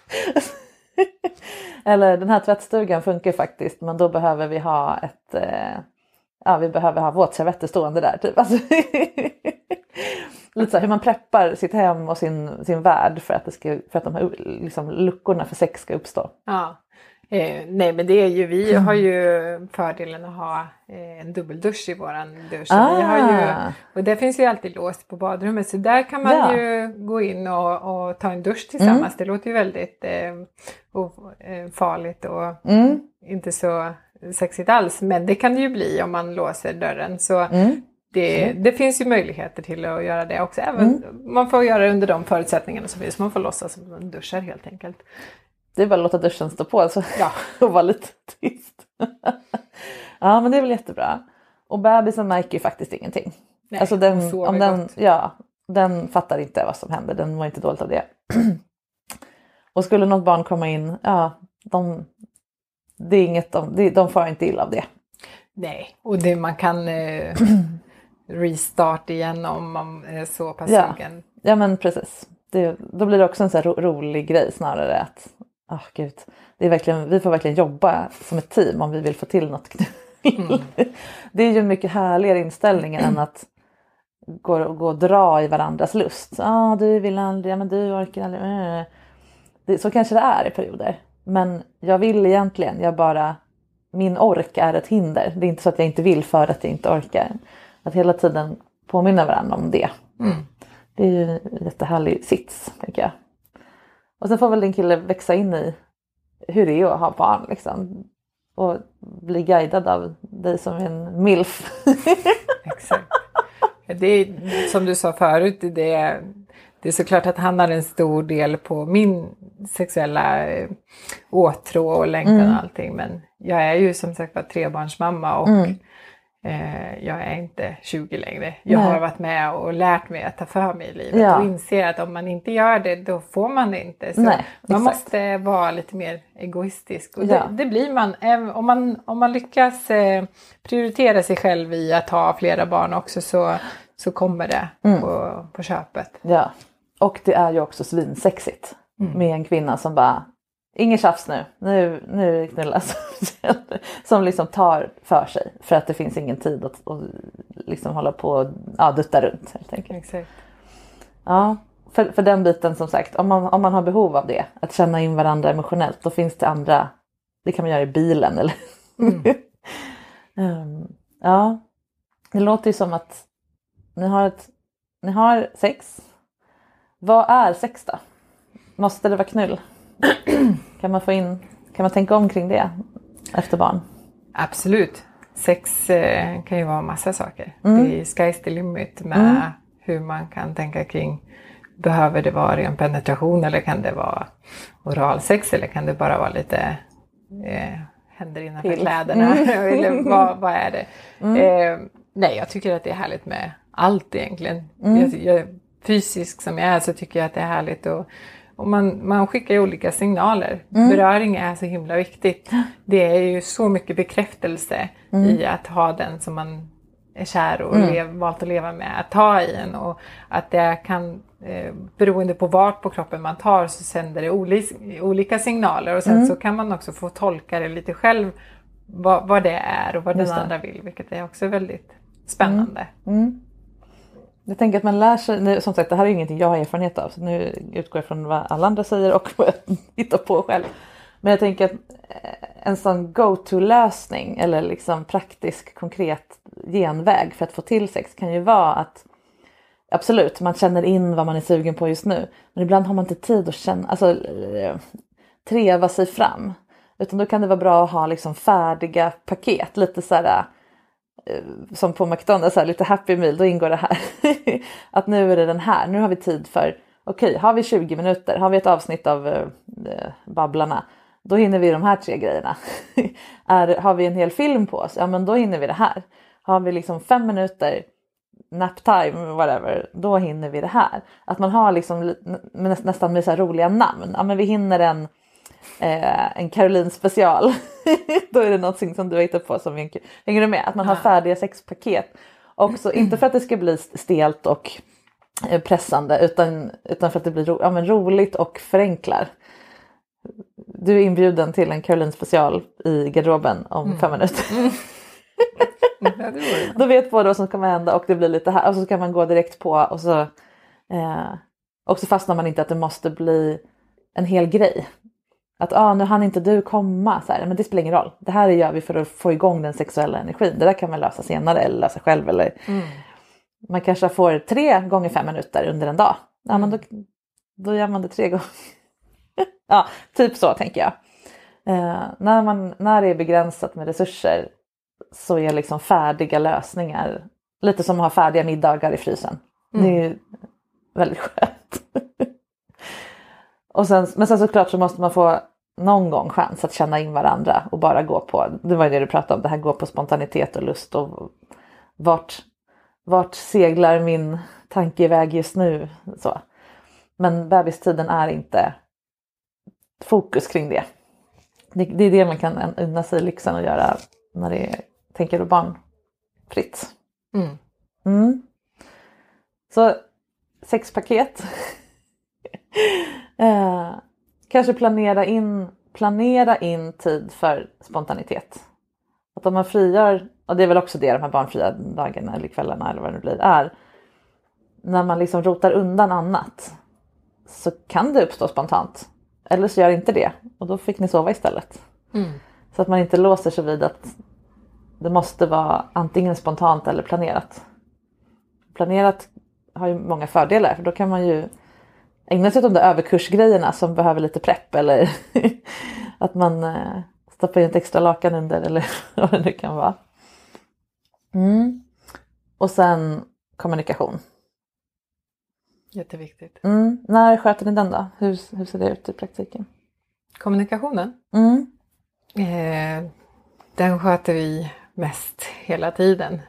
Eller den här tvättstugan funkar faktiskt. Men då behöver vi ha vi behöver ha våtservetter stående där. Typ. Alltså, lite så här, hur man preppar sitt hem och sin värld för att de här liksom, luckorna för sex ska uppstå. Ja. Nej men det är ju, vi har ju fördelen att ha en dubbeldusch i våran dusch. Vi har ju, och det finns ju alltid låst på badrummet, så där kan man ju gå in och ta en dusch tillsammans. Det låter ju väldigt farligt och inte så sexigt alls, men det kan det ju bli om man låser dörren. Så det finns ju möjligheter till att göra det också. Även man får göra det under de förutsättningarna som finns. Man får låtsas som man duschar helt enkelt. Det är bara att låta duschen stå på alltså. Och vara lite tyst. Ja, men det är väl jättebra. Och bebisen märker ju faktiskt ingenting. Nej, alltså den fattar inte vad som händer. Den mår inte dåligt av det. Och skulle något barn komma in, det är inget, de får inte illa av det. Nej, och man kan restart igen om man är så pass sugen. Ja, men precis. Då blir det också en så här rolig grej snarare att gud, det är verkligen, vi får verkligen jobba som ett team om vi vill få till något. Det är ju en mycket härligare inställning än att gå och dra i varandras lust. Du vill aldrig, men du orkar aldrig. Så kanske det är i perioder. Men jag vill egentligen, min ork är ett hinder. Det är inte så att jag inte vill för att jag inte orkar. Att hela tiden påminna varandra om det. Det är ju en jättehärlig sits, tänker jag. Och sen får väl din kille växa in i hur det är att ha barn liksom. Och bli guidad av dig som en milf. Exakt. Det är, som du sa förut, det är såklart att han har en stor del på min sexuella åtrå och längtan och allting. Men jag är ju som sagt 3-barnsmamma och jag är inte 20 längre. Jag har varit med och lärt mig att ta för mig i livet och inser att om man inte gör det, då får man det inte. Så man måste vara lite mer egoistisk. Och det blir man. Om man lyckas prioritera sig själv i att ha flera barn också, så kommer det på köpet. Ja, och det är ju också svinsexigt med en kvinna som bara, ingen tjafs nu är det knullas. Som liksom tar för sig. För att det finns ingen tid att liksom hålla på och dutta runt helt enkelt. Exakt. Ja, för den biten som sagt. Om man har behov av det. Att känna in varandra emotionellt. Då finns det andra. Det kan man göra i bilen. Eller? Ja. Det låter ju som att ni har sex. Vad är sex då? Måste det vara knull? Kan man tänka om kring det efter barn? Absolut. Sex kan ju vara massa saker. Det är sky's the limit med hur man kan tänka kring, behöver det vara ren penetration eller kan det vara oralsex eller kan det bara vara lite händer innanför kläderna eller vad är det? Nej, jag tycker att det är härligt med allt egentligen. Jag, fysisk som jag är så tycker jag att det är härligt. Och man skickar ju olika signaler. Beröring är så himla viktigt. Det är ju så mycket bekräftelse i att ha den som man är kär och valt att leva med. Att ta i en och att det kan, beroende på vart på kroppen man tar så sänder det olika signaler. Och sen så kan man också få tolka det lite själv vad det är och vad den andra vill. Vilket är också väldigt spännande. Jag tänker att man lär sig, nu, som sagt det här är ingenting jag har erfarenhet av. Så nu utgår jag från vad alla andra säger och vad jag hittar på själv. Men jag tänker att en sån go-to-lösning eller liksom praktisk, konkret genväg för att få till sex kan ju vara att absolut, man känner in vad man är sugen på just nu. Men ibland har man inte tid att känna, alltså treva sig fram. Utan då kan det vara bra att ha liksom färdiga paket, lite så här som på McDonald's, så här, lite happy meal, då ingår det här. Att nu är det den här, nu har vi tid för, okej, har vi 20 minuter, har vi ett avsnitt av Babblarna, då hinner vi de här 3 grejerna. Har vi en hel film på oss, ja men då hinner vi det här. Har vi liksom 5 minuter nap time, whatever, då hinner vi det här. Att man har liksom nästan med så här roliga namn, ja men vi hinner en Caroline special. Då är det någonting som du har hittat på som hänger du med? Att man har färdiga sexpaket. Också, inte för att det ska bli stelt och pressande utan för att det blir roligt och förenklar. Du är inbjuden till en Caroline special i garderoben om 5 minuter. Då vet båda vad som kommer hända och det blir lite här. Och så kan man gå direkt på och så fastnar man inte att det måste bli en hel grej. Att nu hann inte du komma. Så här, men det spelar ingen roll. Det här gör vi för att få igång den sexuella energin. Det där kan man lösa senare eller lösa själv. Eller man kanske får 3 gånger 5 minuter under en dag. Ja, men då gör man det 3 gånger. Ja, typ så tänker jag. När det är begränsat med resurser så är liksom färdiga lösningar lite som att ha färdiga middagar i frysen. Det är ju väldigt skönt. Men sen såklart så måste man få någon gång chans att känna in varandra och bara gå på, det var ju det du pratade om, det här gå på spontanitet och lust och vart seglar min tanke iväg just nu så. Men bebistiden är inte fokus kring det. Det är det man kan unna sig lyxen att göra när det är, tänker du, barnfritt. Så sexpaket. Kanske planera in tid för spontanitet. Att om man frigör, och det är väl också det de här barnfria dagarna eller kvällarna eller vad det blir är. När man liksom rotar undan annat så kan det uppstå spontant. Eller så gör inte det. Och då fick ni sova istället. Så att man inte låser sig vid att det måste vara antingen spontant eller planerat. Planerat har ju många fördelar. För då kan man ju ägna sig åt de där överkursgrejerna som behöver lite prepp. Eller att man stoppar in ett extra lakan under. Eller vad det nu kan vara. Och sen kommunikation. Jätteviktigt. När sköter ni den då? Hur ser det ut i praktiken? Kommunikationen? Den sköter vi mest hela tiden.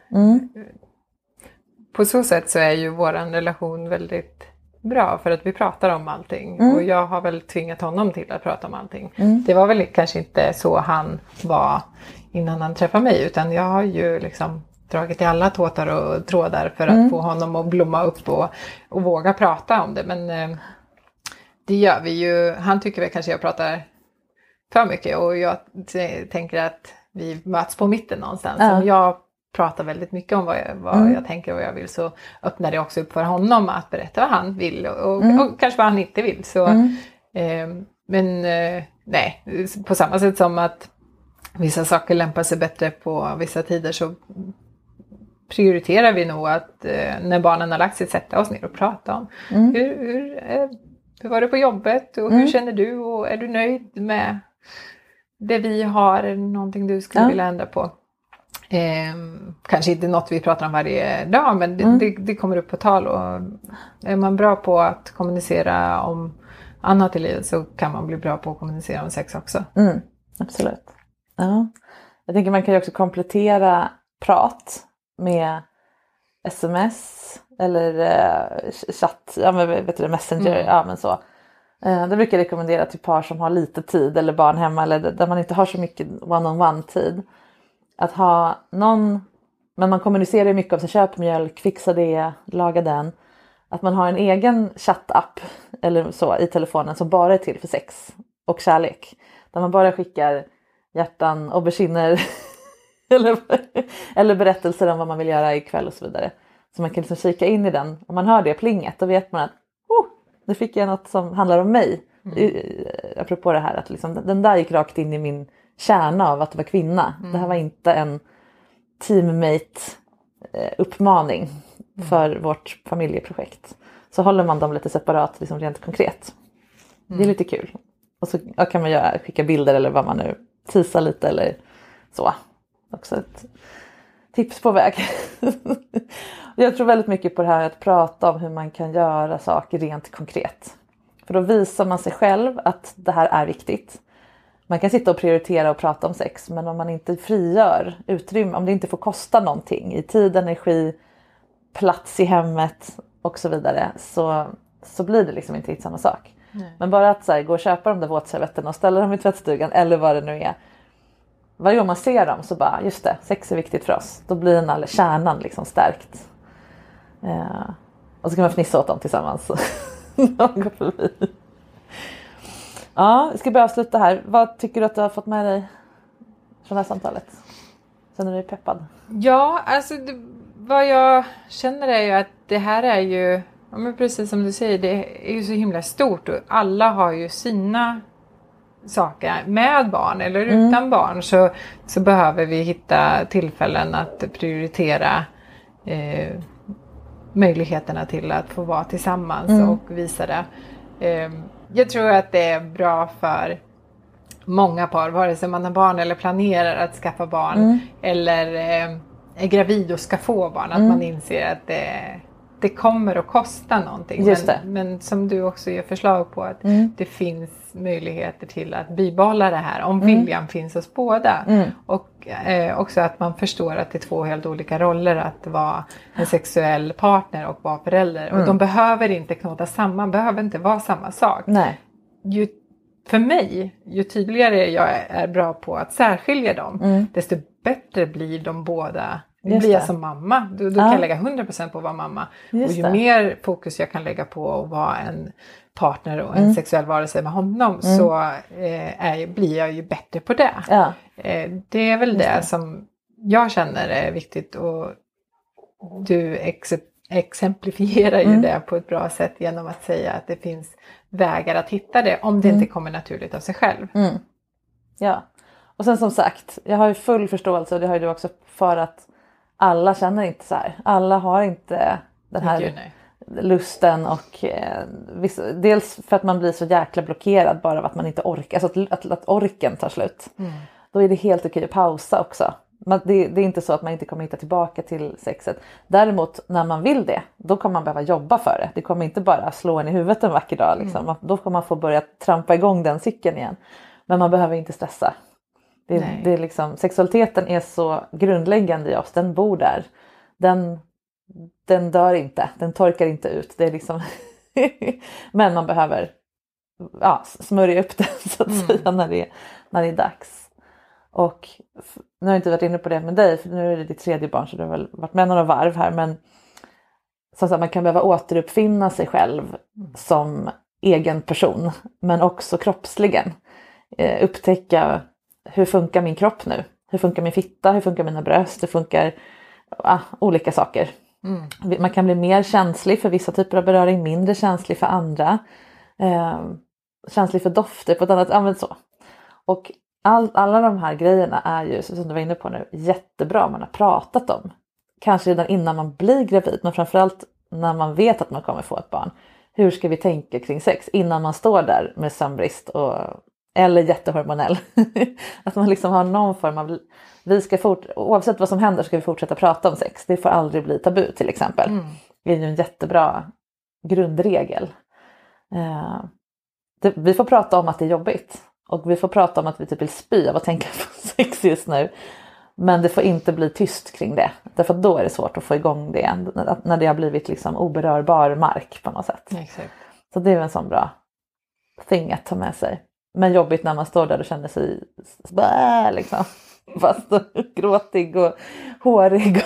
På så sätt så är ju våran relation väldigt bra för att vi pratar om allting. Och jag har väl tvingat honom till att prata om allting. Det var väl kanske inte så han var innan han träffade mig, utan jag har ju liksom dragit i alla tåtar och trådar för att få honom att blomma upp och våga prata om det. Men det gör vi ju. Han tycker väl kanske jag pratar för mycket och jag tänker att vi möts på mitten någonstans. Om jag pratar väldigt mycket om vad jag tänker och vad jag vill, så öppnar det också upp för honom att berätta vad han vill och kanske vad han inte vill. Så, men nej, på samma sätt som att vissa saker lämpar sig bättre på vissa tider, så prioriterar vi nog att när barnen har lagt sig sätta oss ner och prata om hur var det på jobbet och hur känner du och är du nöjd med det vi har, eller någonting du skulle vilja ändra på. Kanske inte något vi pratar om varje dag, men det kommer upp på tal, och är man bra på att kommunicera om annat i livet så kan man bli bra på att kommunicera om sex också. Absolut. Ja. Jag tänker man kan ju också komplettera prat med sms eller chatt, Messenger, men så. Det brukar jag rekommendera till par som har lite tid eller barn hemma eller där man inte har så mycket one-on-one tid. Att ha någon, men man kommunicerar ju mycket om sig, köp mjölk, fixa det, laga den. Att man har en egen chattapp eller så i telefonen som bara är till för sex och kärlek. Där man bara skickar hjärtan, auberginer eller berättelser om vad man vill göra ikväll och så vidare. Så man kan liksom kika in i den. Om man hör det plinget, då vet man att nu fick jag något som handlar om mig. Apropå det här att liksom, den där gick rakt in i min kärna av att vara kvinna. Det här var inte en teammate uppmaning för vårt familjeprojekt. Så håller man dem lite separat, liksom rent konkret. Det är lite kul. Och så kan man skicka bilder eller vad man nu tisa lite eller så. Också ett tips på väg. Jag tror väldigt mycket på det här att prata om hur man kan göra saker rent konkret. För då visar man sig själv att det här är viktigt. Man kan sitta och prioritera och prata om sex, men om man inte frigör utrymme, om det inte får kosta någonting i tid, energi, plats i hemmet och så vidare, så blir det liksom inte samma sak. Nej. Men bara att så här, gå och köpa de där våtservetterna och ställa dem i tvättstugan eller vad det nu är. Varje gång man ser dem så bara, just det, sex är viktigt för oss. Då blir den kärnan liksom stärkt. Och så kan man fnissa åt dem tillsammans. Går förbi. Ja, vi ska börja avsluta här. Vad tycker du att du har fått med dig från det här samtalet? Känner du dig peppad? Ja, alltså vad jag känner är ju att det här är ju, ja, men precis som du säger, det är ju så himla stort. Och alla har ju sina saker med barn eller utan barn. Så behöver vi hitta tillfällen att prioritera möjligheterna till att få vara tillsammans och visa det. Jag tror att det är bra för många par, vare sig man har barn eller planerar att skaffa barn eller är gravid och ska få barn, att man inser att det kommer att kosta någonting. Men som du också ger förslag på, att det finns möjligheter till att bibehålla det här om viljan finns hos båda. Och också att man förstår att det är två helt olika roller att vara en sexuell partner och vara förälder. Och de behöver inte knåda samman, behöver inte vara samma sak. Nej. För mig, ju tydligare jag är bra på att särskilja dem, desto bättre blir de båda. Blir jag som mamma, då kan jag lägga 100% på att vara mamma. Och ju mer fokus jag kan lägga på att vara en partner och en sexuell varelse med honom, så blir jag ju bättre på det. Ja. Det är väl det som jag känner är viktigt, och du exemplifierar ju det på ett bra sätt genom att säga att det finns vägar att hitta det om det inte kommer naturligt av sig själv. Ja, och sen som sagt, jag har ju full förståelse, och det har ju du också, för att alla känner inte så här. Alla har inte den här lusten, och dels för att man blir så jäkla blockerad bara av att man inte orkar. Alltså att orken tar slut. Då är det helt okej att pausa också. Det är inte så att man inte kommer hitta tillbaka till sexet. Däremot när man vill det, då kommer man behöva jobba för det. Det kommer inte bara slå en i huvudet en vacker dag. Liksom. Då kommer man få börja trampa igång den cykeln igen. Men man behöver inte stressa. Det är liksom, sexualiteten är så grundläggande i oss. Den bor där. Den dör inte. Den torkar inte ut. Det är liksom men man behöver smörja upp den så att säga när det är dags. Och nu har jag inte varit inne på det med dig, för nu är det ditt tredje barn, så du har väl varit med några varv här. Men så att man kan behöva återuppfinna sig själv som egen person. Men också kroppsligen. Upptäcka, hur funkar min kropp nu? Hur funkar min fitta? Hur funkar mina bröst? Hur funkar olika saker? Man kan bli mer känslig för vissa typer av beröring, mindre känslig för andra. Känslig för dofter på ett annat, så. Och alla de här grejerna är ju, som du var inne på nu, jättebra om man har pratat om. Kanske redan innan man blir gravid, men framförallt när man vet att man kommer få ett barn. Hur ska vi tänka kring sex innan man står där med sömnbrist eller jättehormonell? Att man liksom har någon form av, oavsett vad som händer ska vi fortsätta prata om sex. Det får aldrig bli tabu till exempel. Det är ju en jättebra grundregel. Vi får prata om att det är jobbigt. Och vi får prata om att vi typ vill spy av att tänka på sex just nu. Men det får inte bli tyst kring det. Därför att då är det svårt att få igång det. När det har blivit liksom oberörbar mark på något sätt. Exakt. Så det är en sån bra thing att ta med sig. Men jobbigt när man står där och känner sig liksom. Fast gråtig och hårig.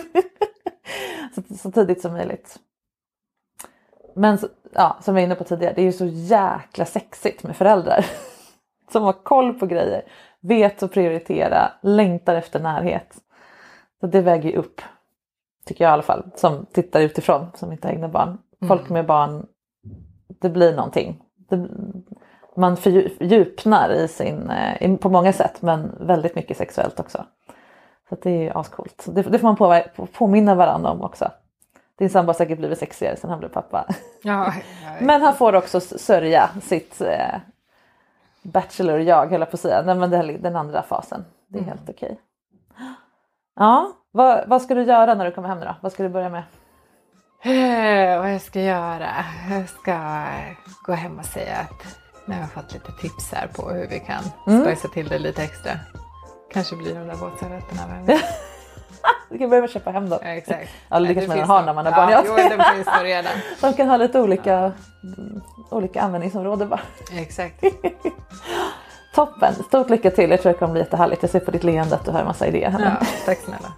så tidigt som möjligt. Men ja, som jag var inne på tidigare. Det är ju så jäkla sexigt med föräldrar. Som har koll på grejer. Vet att prioritera. Längtar efter närhet. Så det väger ju upp. Tycker jag i alla fall. Som tittar utifrån. Som inte har egna barn. Folk med barn. Det blir någonting. Man fördjupnar i på många sätt. Men väldigt mycket sexuellt också. Så det är ju ascoolt. Det får man påminna varandra om också. Din sambo har säkert blivit sexigare sen han blev pappa. Ja. Men han får också sörja sitt bachelor jag höll på att säga. Nej, men den andra fasen. Det är helt okej. Ja, vad ska du göra när du kommer hem nu då? Vad ska du börja med? Vad jag ska göra? Jag ska gå hem och säga att nu har jag fått lite tips här på hur vi kan spicea till det lite extra. Kanske blir de där våtservetterna. Du kan börja köpa hem dem. Ja, exakt. Ja, det kanske man har när man har barn. Ja, det finns det redan. De kan ha lite olika användningsområden bara. Exakt. Toppen. Stort lycka till. Jag tror det kommer bli jättehärligt. Jag ser på ditt leende att du har en massa idéer. Ja, tack snälla.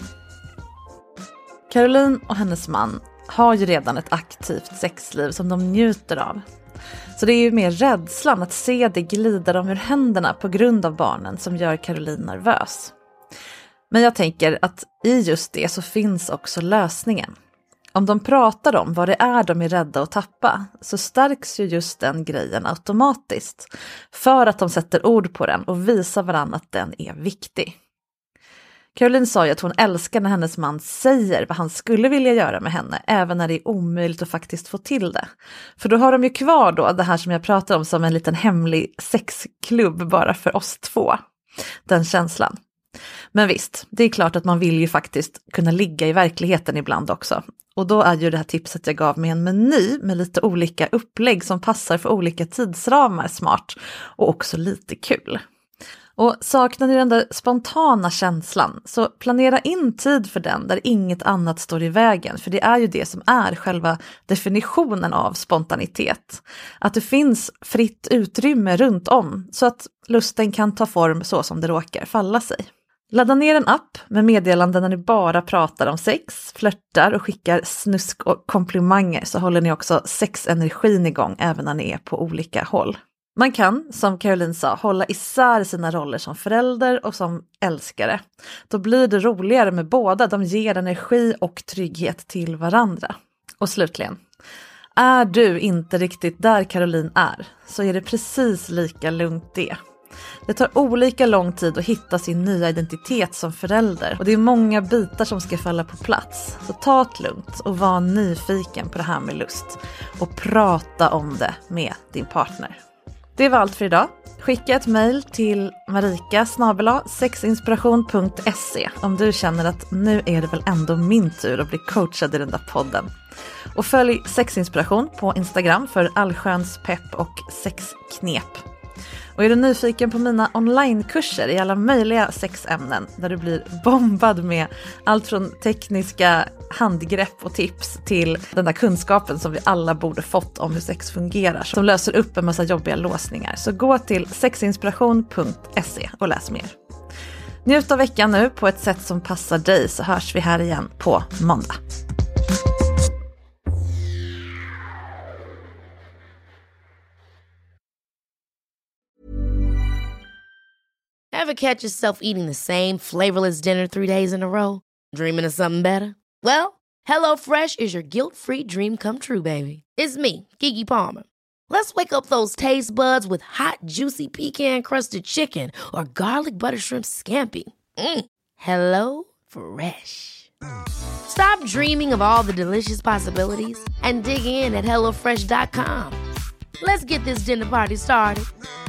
Caroline och hennes man har ju redan ett aktivt sexliv som de njuter av. Så det är ju mer rädslan att se det glida dem ur händerna på grund av barnen som gör Caroline nervös. Men jag tänker att i just det så finns också lösningen. Om de pratar om vad det är de är rädda att tappa så stärks ju just den grejen automatiskt. För att de sätter ord på den och visar varandra att den är viktig. Caroline sa ju att hon älskar när hennes man säger vad han skulle vilja göra med henne. Även när det är omöjligt att faktiskt få till det. För då har de ju kvar då det här som jag pratar om som en liten hemlig sexklubb bara för oss två. Den känslan. Men visst, det är klart att man vill ju faktiskt kunna ligga i verkligheten ibland också. Och då är ju det här tipset jag gav med en meny med lite olika upplägg som passar för olika tidsramar smart och också lite kul. Och saknar ni den där spontana känslan så planera in tid för den där inget annat står i vägen. För det är ju det som är själva definitionen av spontanitet. Att det finns fritt utrymme runt om så att lusten kan ta form så som det råkar falla sig. Ladda ner en app med meddelanden när ni bara pratar om sex, flörtar och skickar snusk och komplimanger så håller ni också sexenergin igång även när ni är på olika håll. Man kan, som Caroline sa, hålla isär sina roller som förälder och som älskare. Då blir det roligare med båda, de ger energi och trygghet till varandra. Och slutligen, är du inte riktigt där Caroline är så är det precis lika lugnt det. Det tar olika lång tid att hitta sin nya identitet som förälder och det är många bitar som ska falla på plats. Så ta det lugnt och var nyfiken på det här med lust och prata om det med din partner. Det var allt för idag. Skicka ett mejl till marika@sexinspiration.se om du känner att nu är det väl ändå min tur att bli coachad i den där podden. Och följ Sexinspiration på Instagram för allsköns pepp och sexknep. Och är du nyfiken på mina onlinekurser i alla möjliga sexämnen där du blir bombad med allt från tekniska handgrepp och tips till den där kunskapen som vi alla borde fått om hur sex fungerar som löser upp en massa jobbiga låsningar. Så gå till sexinspiration.se och läs mer. Njut av veckan nu på ett sätt som passar dig så hörs vi här igen på måndag. Ever catch yourself eating the same flavorless dinner 3 days in a row? Dreaming of something better? Well, HelloFresh is your guilt-free dream come true, baby. It's me, Keke Palmer. Let's wake up those taste buds with hot, juicy pecan-crusted chicken or garlic butter shrimp scampi. Hello Fresh. Stop dreaming of all the delicious possibilities and dig in at HelloFresh.com. Let's get this dinner party started.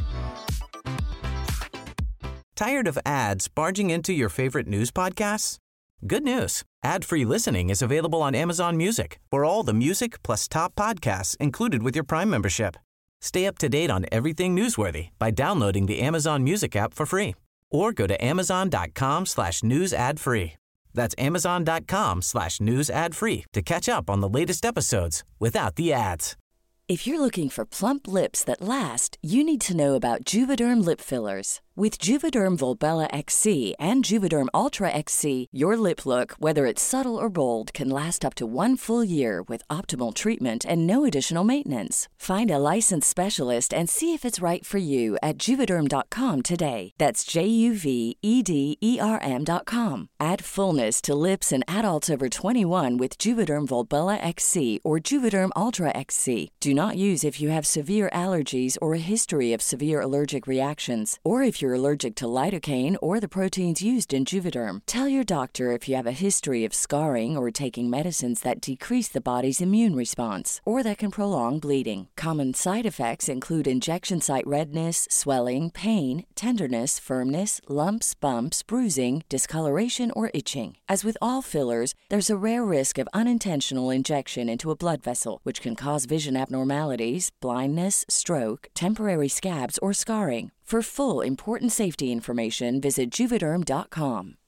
Tired of ads barging into your favorite news podcasts? Good news. Ad-free listening is available on Amazon Music for all the music plus top podcasts included with your Prime membership. Stay up to date on everything newsworthy by downloading the Amazon Music app for free or go to amazon.com/news ad free. That's amazon.com/news ad free to catch up on the latest episodes without the ads. If you're looking for plump lips that last, you need to know about Juvederm lip fillers. With Juvederm Volbella XC and Juvederm Ultra XC, your lip look, whether it's subtle or bold, can last up to 1 full year with optimal treatment and no additional maintenance. Find a licensed specialist and see if it's right for you at Juvederm.com today. That's JUVEDERM.com. Add fullness to lips in adults over 21 with Juvederm Volbella XC or Juvederm Ultra XC. Do not use if you have severe allergies or a history of severe allergic reactions, or if you're allergic to lidocaine or the proteins used in Juvederm. Tell your doctor if you have a history of scarring or taking medicines that decrease the body's immune response or that can prolong bleeding. Common side effects include injection site redness, swelling, pain, tenderness, firmness, lumps, bumps, bruising, discoloration, or itching. As with all fillers, there's a rare risk of unintentional injection into a blood vessel, which can cause vision abnormalities, blindness, stroke, temporary scabs, or scarring. For full, important safety information, visit Juvederm.com.